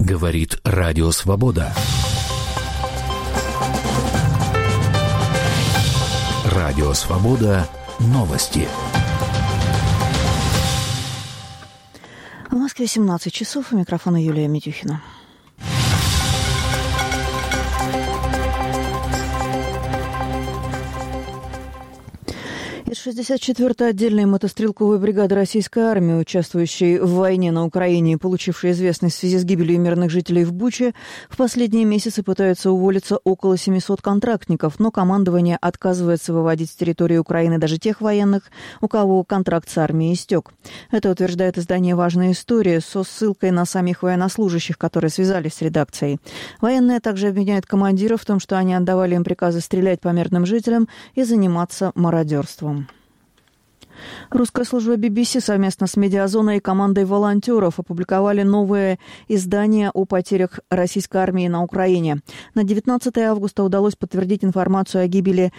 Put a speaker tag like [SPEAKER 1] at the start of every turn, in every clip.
[SPEAKER 1] Говорит Радио Свобода. Радио Свобода. Новости.
[SPEAKER 2] В Москве 17 часов. У микрофона Юлия Митюхина. 64-й отдельной мотострелковой бригады российской армии, участвующей в войне на Украине и получившей известность в связи с гибелью мирных жителей в Буче, в последние месяцы пытаются уволиться около 700 контрактников, но командование отказывается выводить с территории Украины даже тех военных, у кого контракт с армией истек. Это утверждает издание «Важная история» со ссылкой на самих военнослужащих, которые связались с редакцией. Военные также обвиняют командиров в том, что они отдавали им приказы стрелять по мирным жителям и заниматься мародерством. Русская служба BBC совместно с «Медиазоной» и командой волонтеров опубликовали новое издание о потерях российской армии на Украине. На 19 августа удалось подтвердить информацию о гибели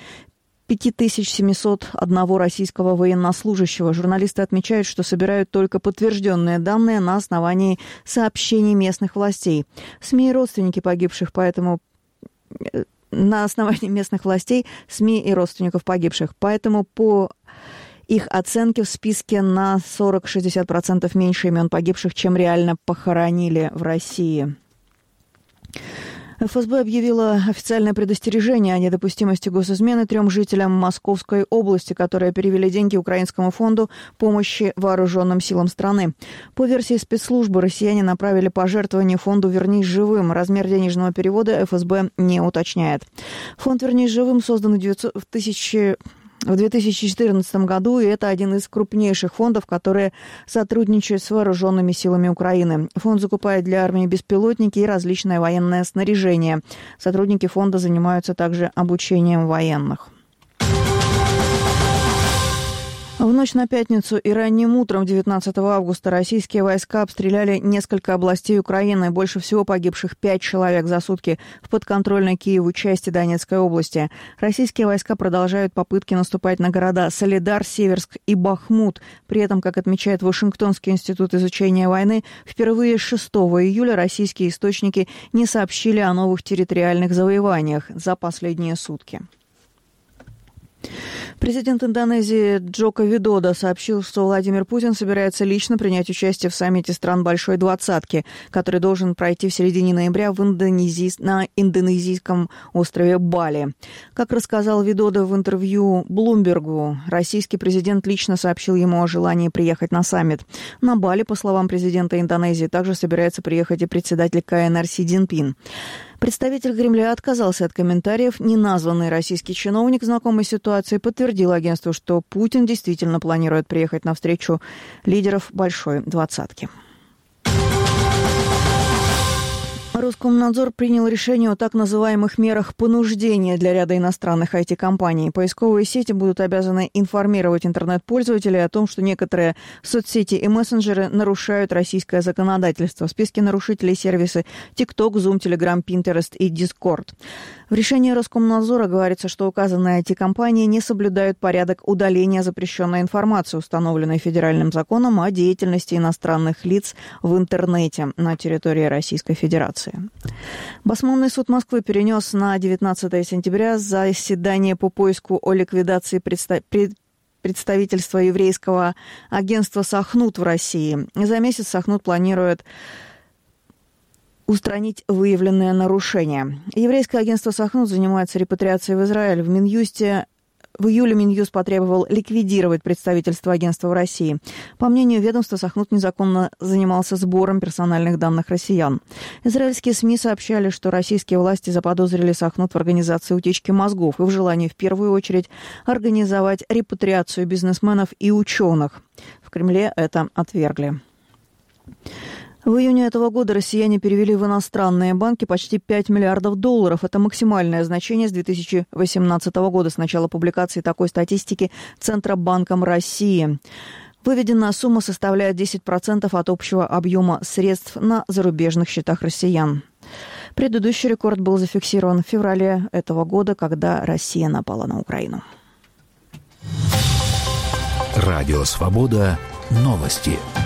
[SPEAKER 2] 5701 российского военнослужащего. Журналисты отмечают, что собирают только подтвержденные данные на основании сообщений местных властей. СМИ и родственники погибших, на основании местных властей, СМИ и родственников погибших. Поэтому по их оценке в списке на 40-60% меньше имен погибших, чем реально похоронили в России. ФСБ объявила официальное предостережение о недопустимости госизмены 3 жителям Московской области, которые перевели деньги Украинскому фонду помощи вооруженным силам страны. По версии спецслужбы, россияне направили пожертвование фонду «Вернись живым». Размер денежного перевода ФСБ не уточняет. Фонд «Вернись живым» создан в 2014 году, и это один из крупнейших фондов, которые сотрудничают с вооруженными силами Украины. Фонд закупает для армии беспилотники и различное военное снаряжение. Сотрудники фонда занимаются также обучением военных. В ночь на пятницу и ранним утром 19 августа российские войска обстреляли несколько областей Украины. Больше всего погибших 5 человек за сутки в подконтрольной Киеву части Донецкой области. Российские войска продолжают попытки наступать на города Солидар, Северск и Бахмут. При этом, как отмечает Вашингтонский институт изучения войны, впервые 6 июля российские источники не сообщили о новых территориальных завоеваниях за последние сутки. Президент Индонезии Джоко Видодо сообщил, что Владимир Путин собирается лично принять участие в саммите стран Большой Двадцатки, который должен пройти в середине ноября на индонезийском острове Бали. Как рассказал Видодо в интервью Блумбергу, российский президент лично сообщил ему о желании приехать на саммит. На Бали, по словам президента Индонезии, также собирается приехать и председатель КНР Си Цзиньпин. Представитель Кремля отказался от комментариев. Неназванный российский чиновник, знакомый с ситуацией, подтвердил агентству, что Путин действительно планирует приехать на встречу лидеров Большой Двадцатки. Роскомнадзор принял решение о так называемых мерах понуждения для ряда иностранных IT-компаний. Поисковые сети будут обязаны информировать интернет-пользователей о том, что некоторые соцсети и мессенджеры нарушают российское законодательство. В списке нарушителей сервисы TikTok, Zoom, Telegram, Pinterest и Discord. В решении Роскомнадзора говорится, что указанные IT-компании не соблюдают порядок удаления запрещенной информации, установленной федеральным законом о деятельности иностранных лиц в интернете на территории Российской Федерации. Басманный суд Москвы перенес на 19 сентября заседание по поиску о ликвидации представительства еврейского агентства «Сахнут» в России. За месяц «Сахнут» планирует устранить выявленные нарушения. Еврейское агентство «Сахнут» занимается репатриацией в Израиль. В июле Минюст потребовал ликвидировать представительство агентства в России. По мнению ведомства, Сахнут незаконно занимался сбором персональных данных россиян. Израильские СМИ сообщали, что российские власти заподозрили Сахнут в организации утечки мозгов и в желании в первую очередь организовать репатриацию бизнесменов и ученых. В Кремле это отвергли. В июне этого года россияне перевели в иностранные банки почти $5 миллиардов. Это максимальное значение с 2018 года, с начала публикации такой статистики Центробанком России. Выведенная сумма составляет 10% от общего объема средств на зарубежных счетах россиян. Предыдущий рекорд был зафиксирован в феврале этого года, когда Россия напала на Украину.
[SPEAKER 1] Радио «Свобода». Новости.